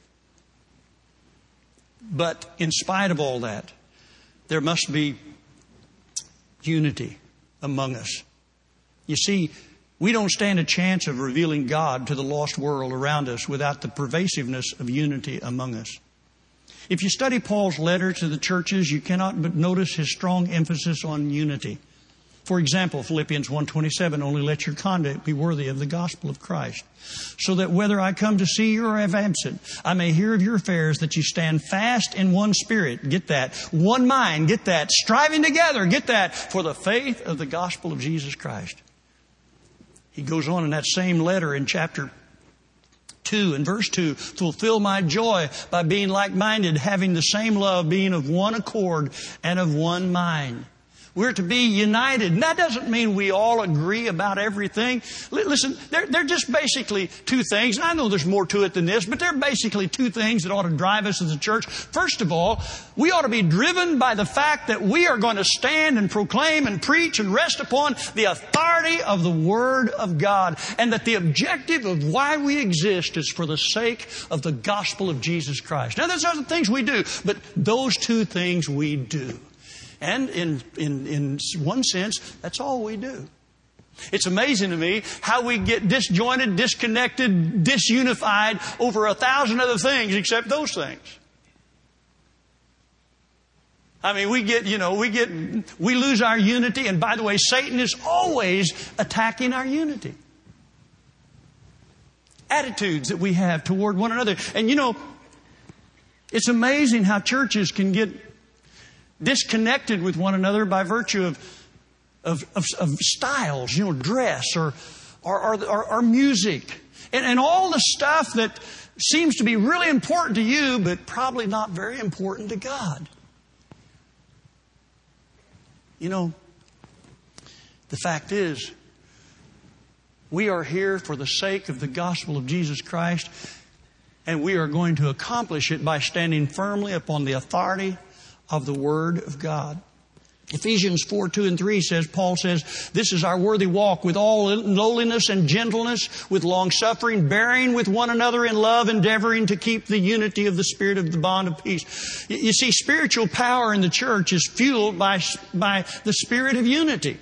But in spite of all that, there must be unity among us. You see, we don't stand a chance of revealing God to the lost world around us without the pervasiveness of unity among us. If you study Paul's letter to the churches, you cannot but notice his strong emphasis on unity. For example, Philippians one twenty-seven, only let your conduct be worthy of the gospel of Christ, so that whether I come to see you or am absent, I may hear of your affairs, that you stand fast in one spirit, get that, one mind, get that, striving together, get that, for the faith of the gospel of Jesus Christ. He goes on in that same letter in chapter two and verse two, fulfill my joy by being like-minded, having the same love, being of one accord and of one mind. We're to be united. And that doesn't mean we all agree about everything. Listen, they're, they're just basically two things. And I know there's more to it than this, but they're basically two things that ought to drive us as a church. First of all, we ought to be driven by the fact that we are going to stand and proclaim and preach and rest upon the authority of the Word of God. And that the objective of why we exist is for the sake of the gospel of Jesus Christ. Now, there's other things we do, but those two things we do. And in, in, in one sense, that's all we do. It's amazing to me how we get disjointed, disconnected, disunified over a thousand other things except those things. I mean, we get, you know, we get, we lose our unity. And by the way, Satan is always attacking our unity. Attitudes that we have toward one another. And you know, it's amazing how churches can get disconnected with one another by virtue of, of, of, of styles, you know, dress or, or, or, or, or music. And, and all the stuff that seems to be really important to you, but probably not very important to God. You know, the fact is, we are here for the sake of the gospel of Jesus Christ, and we are going to accomplish it by standing firmly upon the authority of the Word of God. Ephesians four, two and three says, Paul says, this is our worthy walk with all lowliness and gentleness, with long suffering, bearing with one another in love, endeavoring to keep the unity of the Spirit of the bond of peace. You see, spiritual power in the church is fueled by, by the spirit of unity.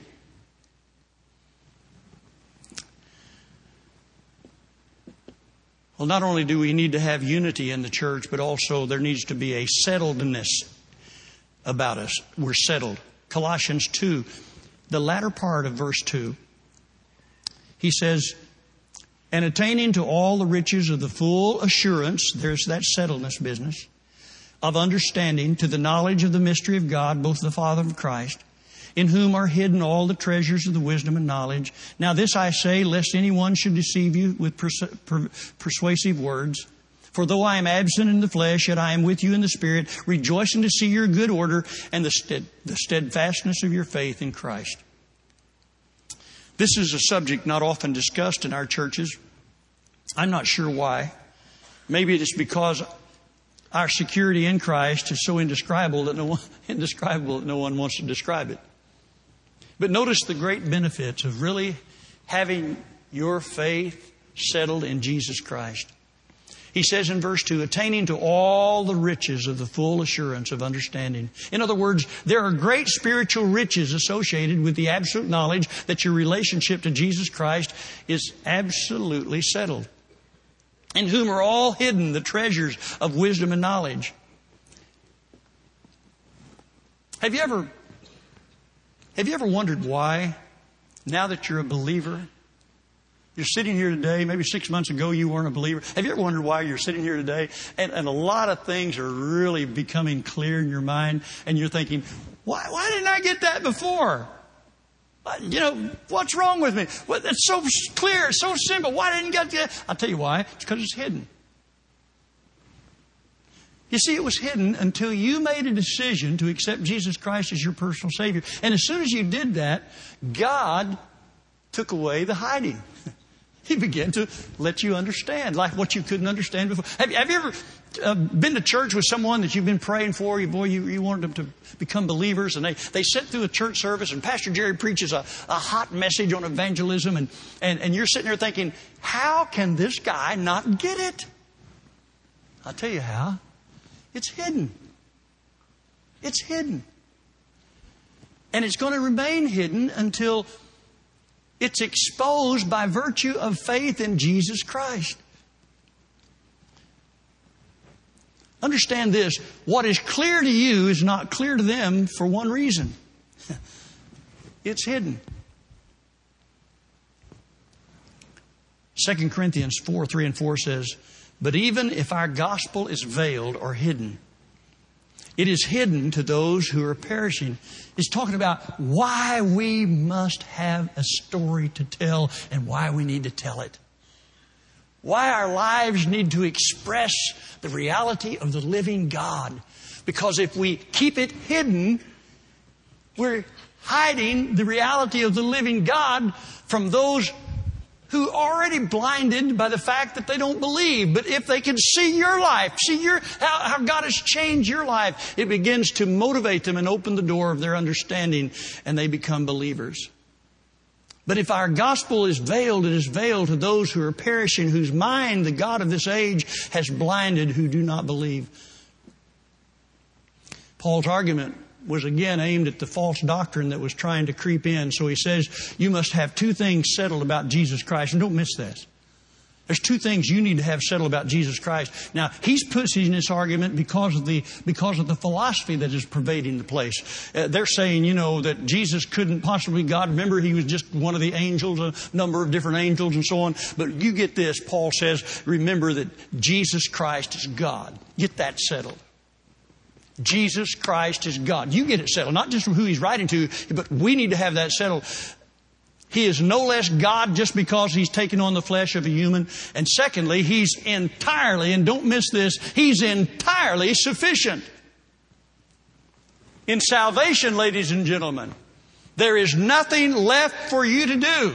Well, not only do we need to have unity in the church, but also there needs to be a settledness about us. We're settled. Colossians two, the latter part of verse two, he says, and attaining to all the riches of the full assurance, there's that settledness business, of understanding, to the knowledge of the mystery of God, both the Father and Christ, in whom are hidden all the treasures of the wisdom and knowledge. Now this I say, lest anyone should deceive you with pers- per- persuasive words. For though I am absent in the flesh, yet I am with you in the Spirit, rejoicing to see your good order and the, stead, the steadfastness of your faith in Christ. This is a subject not often discussed in our churches. I'm not sure why. Maybe it's because our security in Christ is so indescribable that no one, indescribable that no one wants to describe it. But notice the great benefits of really having your faith settled in Jesus Christ. He says in verse two, attaining to all the riches of the full assurance of understanding. In other words, there are great spiritual riches associated with the absolute knowledge that your relationship to Jesus Christ is absolutely settled. in whom are all hidden the treasures of wisdom and knowledge. Have you ever, have you ever wondered why, now that you're a believer, you're sitting here today, maybe six months ago you weren't a believer. Have you ever wondered why you're sitting here today and, and a lot of things are really becoming clear in your mind and you're thinking, why, why didn't I get that before? You know, what's wrong with me? Well, it's so clear, it's so simple. Why didn't I get that? I'll tell you why. It's because it's hidden. You see, it was hidden until you made a decision to accept Jesus Christ as your personal Savior. And as soon as you did that, God took away the hiding. He began to let you understand, like what you couldn't understand before. Have, have you ever uh, been to church with someone that you've been praying for? You, boy, you, you wanted them to become believers, and they, they sit through a church service, and Pastor Jerry preaches a, a hot message on evangelism, and, and, and you're sitting there thinking, how can this guy not get it? I'll tell you how. It's hidden. It's hidden. And it's going to remain hidden until it's exposed by virtue of faith in Jesus Christ. Understand this. What is clear to you is not clear to them for one reason. It's hidden. Second Corinthians four, three and four says, but even if our gospel is veiled or hidden, it is hidden to those who are perishing. It's talking about why we must have a story to tell and why we need to tell it. Why our lives need to express the reality of the living God. Because if we keep it hidden, we're hiding the reality of the living God from those who are already blinded by the fact that they don't believe. But if they can see your life, see your how, how God has changed your life, it begins to motivate them and open the door of their understanding, and they become believers. But if our gospel is veiled, it is veiled to those who are perishing, whose mind the God of this age has blinded, who do not believe. Paul's argument was again aimed at the false doctrine that was trying to creep in. So he says, you must have two things settled about Jesus Christ. And don't miss this. There's two things you need to have settled about Jesus Christ. Now, he's pushing this argument because of the because of the philosophy that is pervading the place. Uh, they're saying, you know, that Jesus couldn't possibly be God. Remember, he was just one of the angels, a number of different angels and so on. But you get this, Paul says, remember that Jesus Christ is God. Get that settled. Jesus Christ is God. You get it settled, not just from who he's writing to, but we need to have that settled. He is no less God just because he's taken on the flesh of a human. And secondly, he's entirely, and don't miss this, he's entirely sufficient. In salvation, ladies and gentlemen, there is nothing left for you to do.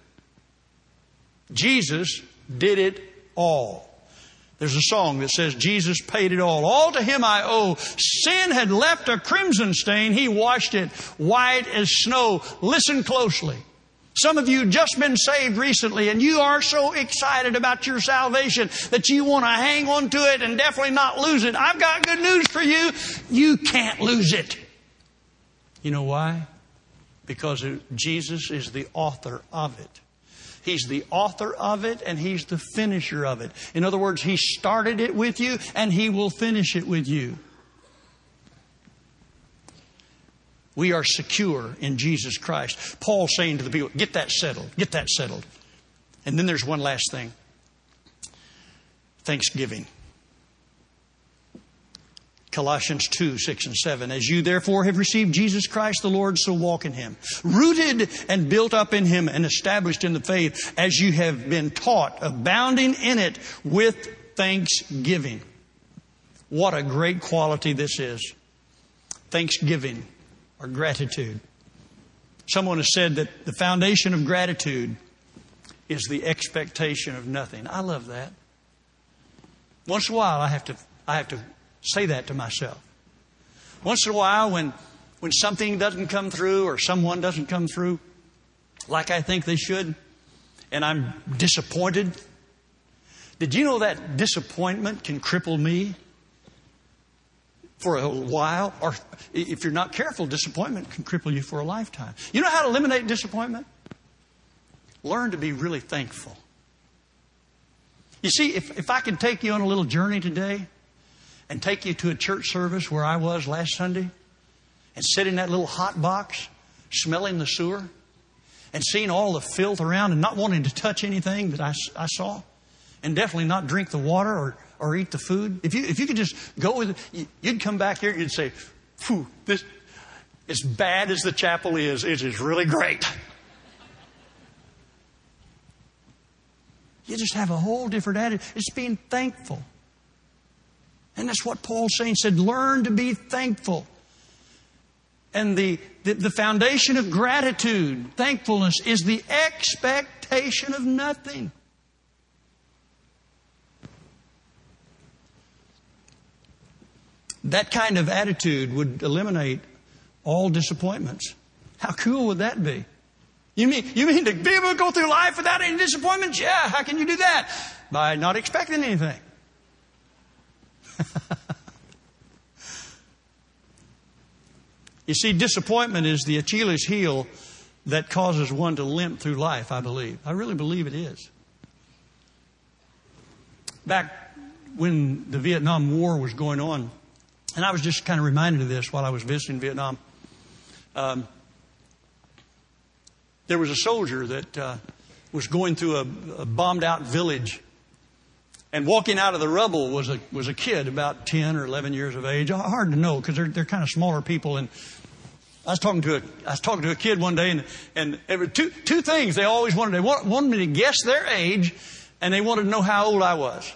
Jesus did it all. There's a song that says, Jesus paid it all. All to him I owe. Sin had left a crimson stain. He washed it white as snow. Listen closely. Some of you just been saved recently and you are so excited about your salvation that you want to hang on to it and definitely not lose it. I've got good news for you. You can't lose it. You know why? Because Jesus is the author of it. He's the author of it and he's the finisher of it. In other words, he started it with you and he will finish it with you. We are secure in Jesus Christ. Paul's saying to the people, get that settled. Get that settled. And then there's one last thing. Thanksgiving. Colossians two, six and seven. As you therefore have received Jesus Christ the Lord, so walk in him. Rooted and built up in him and established in the faith as you have been taught, abounding in it with thanksgiving. What a great quality this is. Thanksgiving or gratitude. Someone has said that the foundation of gratitude is the expectation of nothing. I love that. Once in a while I have to I have to say that to myself. Once in a while when when something doesn't come through or someone doesn't come through like I think they should, and I'm disappointed. Did you know that disappointment can cripple me for a while? Or if you're not careful, disappointment can cripple you for a lifetime. You know how to eliminate disappointment? Learn to be really thankful. You see, if, if I could take you on a little journey today and take you to a church service where I was last Sunday and sit in that little hot box smelling the sewer and seeing all the filth around and not wanting to touch anything that I, I saw and definitely not drink the water or, or eat the food. If you, if you could just go with it, you'd come back here and you'd say, phew, this, as bad as the chapel is, it is really great. You just have a whole different attitude. It's being thankful. And that's what Paul's saying. He said, learn to be thankful. And the, the, the foundation of gratitude, thankfulness, is the expectation of nothing. That kind of attitude would eliminate all disappointments. How cool would that be? You mean, you mean to be able to go through life without any disappointments? Yeah, how can you do that? By not expecting anything. You see, disappointment is the Achilles heel that causes one to limp through life, I believe. I really believe it is. Back when the Vietnam War was going on, and I was just kind of reminded of this while I was visiting Vietnam. Um, there was a soldier that uh, was going through a, a bombed-out village, and walking out of the rubble was a was a kid about ten or eleven years of age. Hard to know because they're they're kind of smaller people. And I was talking to a I was talking to a kid one day, and and there were two two things they always wanted. They wanted, wanted me to guess their age, and they wanted to know how old I was.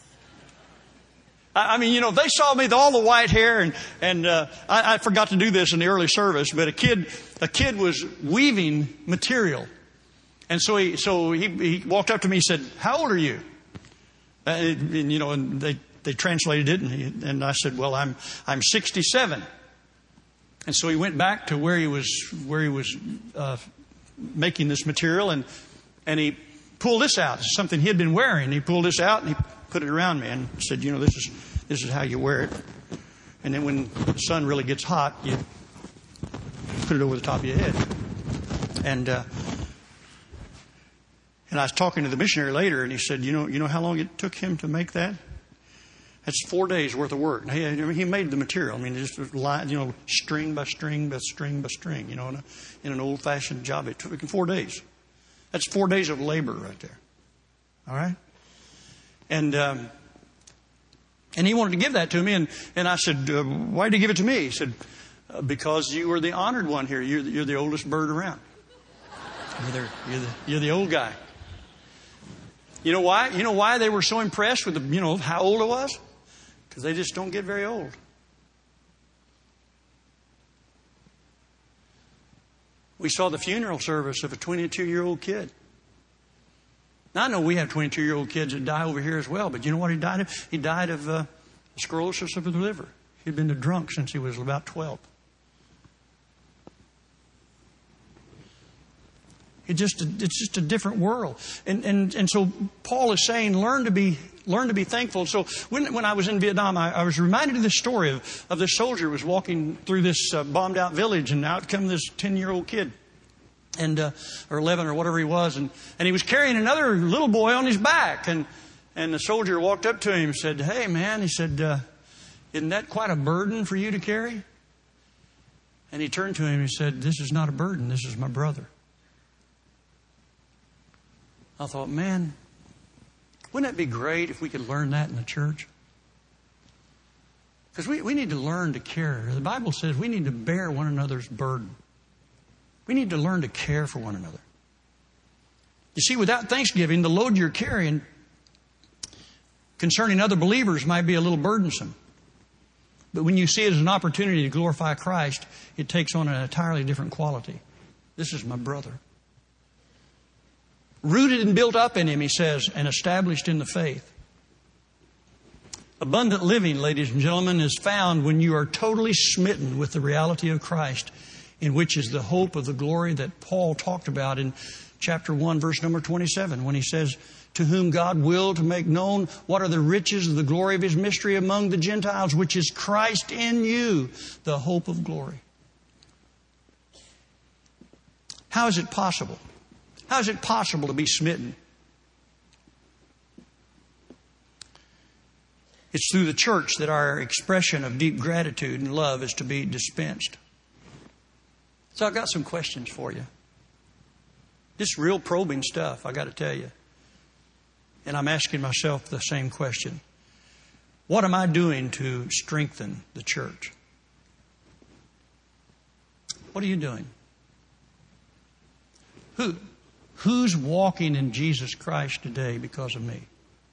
I mean, you know, they saw me with all the white hair, and and uh, I, I forgot to do this in the early service, but a kid a kid was weaving material, and so he so he, he walked up to me and said, "How old are you?" Uh, and, and you know, and they, they translated it, and, he, and I said, "Well, I'm I'm sixty-seven." And so he went back to where he was where he was uh, making this material, and and he pulled this out. It's something he had been wearing. He pulled this out and he put it around me and said, "You know, this is this is how you wear it. And then when the sun really gets hot, you put it over the top of your head." And uh, and I was talking to the missionary later, and he said, "You know, you know how long it took him to make that? That's four days worth of work." He, he made the material. I mean, just line, you know, string by string by string by string. You know, in, a, in an old-fashioned job, it took him four days. That's four days of labor right there. All right. And um, and he wanted to give that to me, and, and I said, uh, "Why did he give it to me?" He said, uh, "Because you were the honored one here. You're the, you're the oldest bird around. You're the, you're the you're the old guy." You know why? You know why they were so impressed with the, you know how old I was? Because they just don't get very old. We saw the funeral service of a twenty-two-year-old kid. Now, I know we have twenty-two-year-old kids that die over here as well, but you know what he died of? He died of uh, sclerosis of the liver. He'd been a drunk since he was about twelve. It just it's just a different world, and and and so Paul is saying, learn to be learn to be thankful. So when when I was in Vietnam, I, I was reminded of this story of of this soldier who was walking through this uh, bombed out village, and out come this ten-year-old kid. And uh, or eleven or whatever he was, and, and he was carrying another little boy on his back, and and the soldier walked up to him and said, "Hey man," he said, uh, "isn't that quite a burden for you to carry?" And he turned to him and he said, "This is not a burden. This is my brother." I thought, man, wouldn't that be great if we could learn that in the church? Because we, we need to learn to care. The Bible says we need to bear one another's burden. We need to learn to care for one another. You see, without thanksgiving, the load you're carrying concerning other believers might be a little burdensome. But when you see it as an opportunity to glorify Christ, it takes on an entirely different quality. This is my brother. Rooted and built up in him, he says, and established in the faith. Abundant living, ladies and gentlemen, is found when you are totally smitten with the reality of Christ, in which is the hope of the glory that Paul talked about in chapter one, verse number twenty-seven, when he says, "To whom God willed to make known what are the riches of the glory of his mystery among the Gentiles, which is Christ in you, the hope of glory." How is it possible? How is it possible to be smitten? It's through the church that our expression of deep gratitude and love is to be dispensed. So I've got some questions for you. Just real probing stuff, I got to tell you. And I'm asking myself the same question. What am I doing to strengthen the church? What are you doing? Who, who's walking in Jesus Christ today because of me?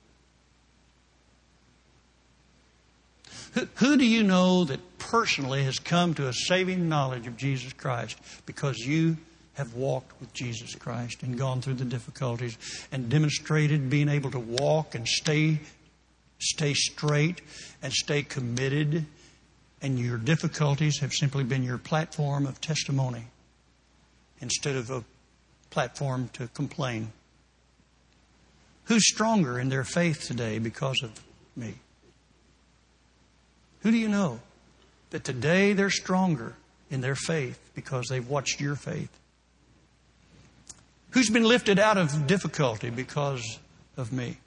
Who, who do you know that personally has come to a saving knowledge of Jesus Christ because you have walked with Jesus Christ and gone through the difficulties and demonstrated being able to walk and stay, stay straight and stay committed, and your difficulties have simply been your platform of testimony instead of a platform to complain? Who's stronger in their faith today because of me? Who do you know that today they're stronger in their faith because they've watched your faith? Who's been lifted out of difficulty because of me?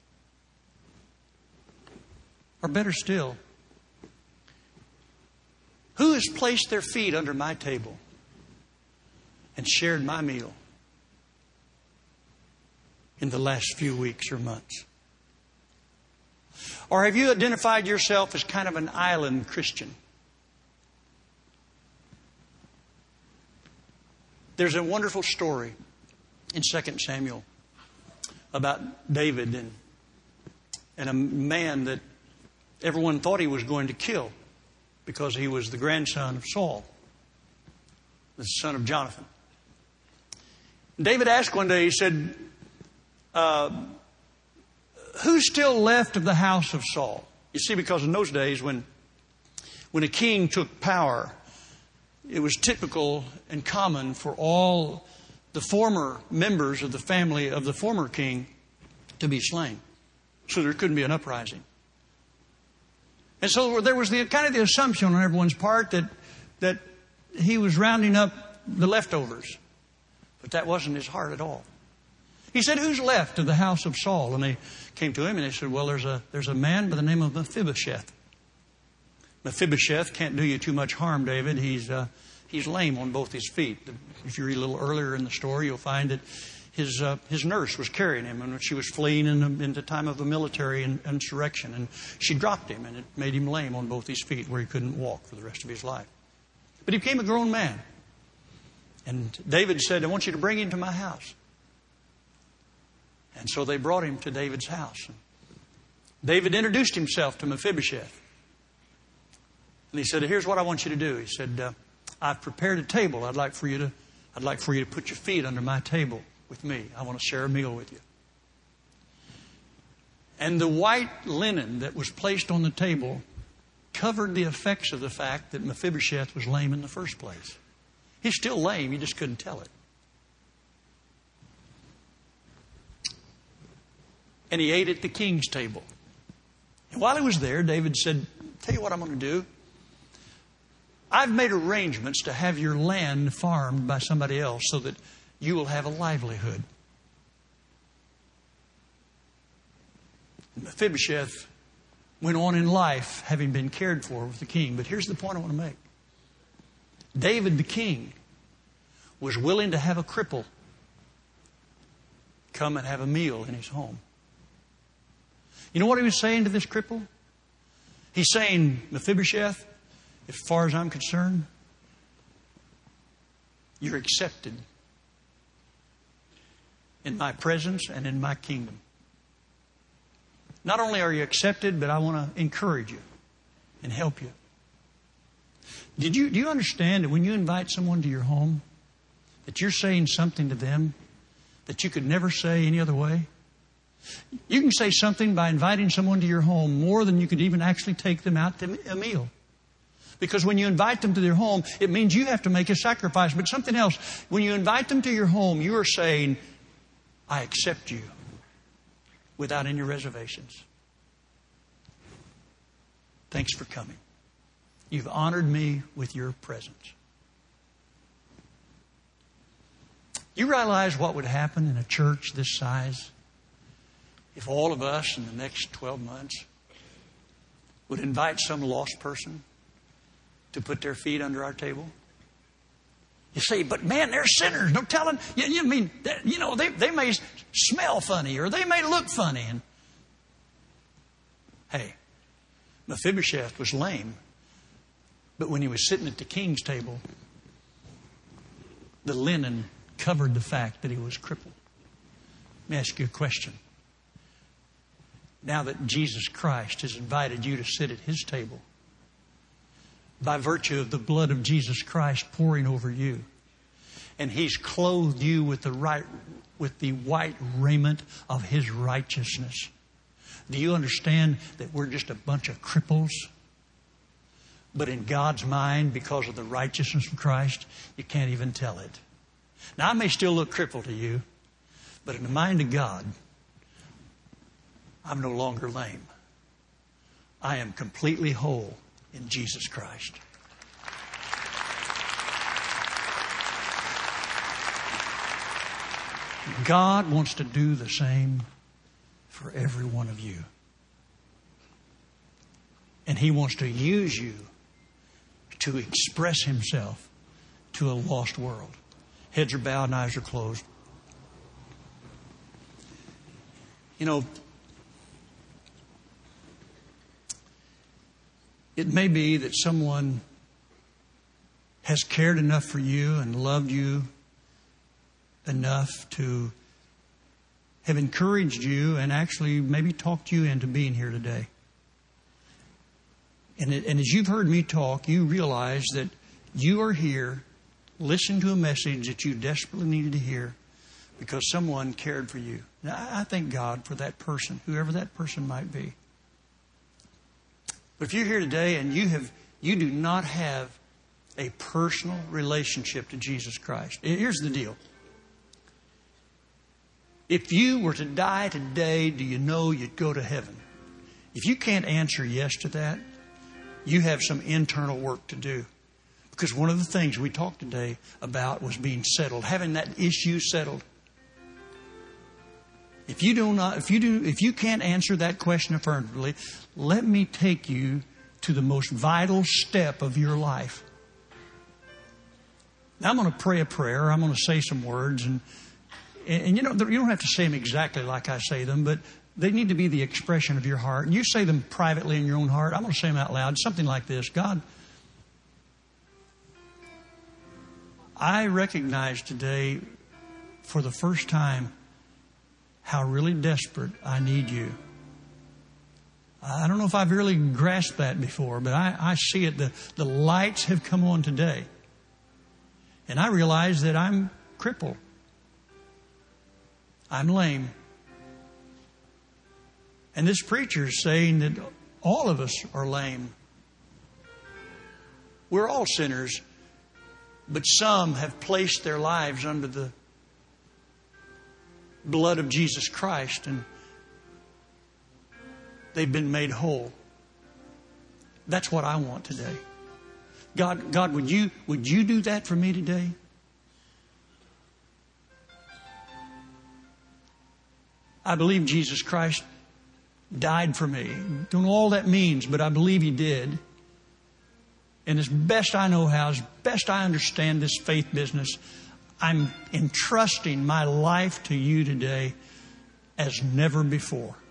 Or better still, who has placed their feet under my table and shared my meal in the last few weeks or months? Or have you identified yourself as kind of an island Christian? There's a wonderful story in Second Samuel about David and, and a man that everyone thought he was going to kill because he was the grandson of Saul, the son of Jonathan. David asked one day, he said, uh, who's still left of the house of Saul? You see, because in those days when, when a king took power, it was typical and common for all the former members of the family of the former king to be slain. So there couldn't be an uprising. And so there was the kind of the assumption on everyone's part that that he was rounding up the leftovers. But that wasn't his heart at all. He said, who's left of the house of Saul? And they came to him and they said, well, there's a there's a man by the name of Mephibosheth. Mephibosheth can't do you too much harm, David. He's uh, he's lame on both his feet. If you read a little earlier in the story, you'll find that his uh, his nurse was carrying him, and she was fleeing in the, in the time of a military insurrection, and she dropped him, and it made him lame on both his feet, where he couldn't walk for the rest of his life. But he became a grown man, and David said, "I want you to bring him to my house." And so they brought him to David's house. David introduced himself to Mephibosheth. And he said, here's what I want you to do. He said, uh, I've prepared a table. I'd like for you to, I'd like for you to put your feet under my table with me. I want to share a meal with you. And the white linen that was placed on the table covered the effects of the fact that Mephibosheth was lame in the first place. He's still lame. You just couldn't tell it. And he ate at the king's table. And while he was there, David said, tell you what I'm going to do. I've made arrangements to have your land farmed by somebody else so that you will have a livelihood. Mephibosheth went on in life having been cared for with the king. But here's the point I want to make. David the king was willing to have a cripple come and have a meal in his home. You know what he was saying to this cripple? He's saying, Mephibosheth, as far as I'm concerned, you're accepted in my presence and in my kingdom. Not only are you accepted, but I want to encourage you and help you. Did you, do you understand that when you invite someone to your home, that you're saying something to them that you could never say any other way? You can say something by inviting someone to your home more than you could even actually take them out to a meal. Because when you invite them to their home, it means you have to make a sacrifice. But something else, when you invite them to your home, you are saying, I accept you without any reservations. Thanks for coming. You've honored me with your presence. You realize what would happen in a church this size if all of us in the next twelve months would invite some lost person to put their feet under our table? You say, but man, they're sinners. No telling. You, you mean, you know, they, they may smell funny or they may look funny. And hey, Mephibosheth was lame. But when he was sitting at the king's table, the linen covered the fact that he was crippled. Let me ask you a question. Now that Jesus Christ has invited you to sit at His table, by virtue of the blood of Jesus Christ pouring over you, and He's clothed you with the right, with the white raiment of His righteousness, do you understand that we're just a bunch of cripples? But in God's mind, because of the righteousness of Christ, you can't even tell it. Now, I may still look crippled to you, but in the mind of God, I'm no longer lame. I am completely whole in Jesus Christ. God wants to do the same for every one of you. And He wants to use you to express Himself to a lost world. Heads are bowed and eyes are closed. You know, it may be that someone has cared enough for you and loved you enough to have encouraged you and actually maybe talked you into being here today. And, it, and as you've heard me talk, you realize that you are here listening to a message that you desperately needed to hear because someone cared for you. Now, I thank God for that person, whoever that person might be. But if you're here today and you have, you do not have a personal relationship to Jesus Christ, here's the deal. If you were to die today, do you know you'd go to heaven? If you can't answer yes to that, you have some internal work to do. Because one of the things we talked today about was being settled, having that issue settled. If you do not, if you do, if you can't answer that question affirmatively, let me take you to the most vital step of your life. Now I'm going to pray a prayer. I'm going to say some words, and and, and you know you don't have to say them exactly like I say them, but they need to be the expression of your heart. And you say them privately in your own heart. I'm going to say them out loud. Something like this: God, I recognize today, for the first time, how really desperate I need you. I don't know if I've really grasped that before, but I, I see it. The, the lights have come on today. And I realize that I'm crippled. I'm lame. And this preacher is saying that all of us are lame. We're all sinners, but some have placed their lives under the blood of Jesus Christ, and they've been made whole. That's what I want today. God, God, would you would you do that for me today? I believe Jesus Christ died for me. Don't know all that means, but I believe He did. And as best I know how, as best I understand this faith business, I'm entrusting my life to you today as never before.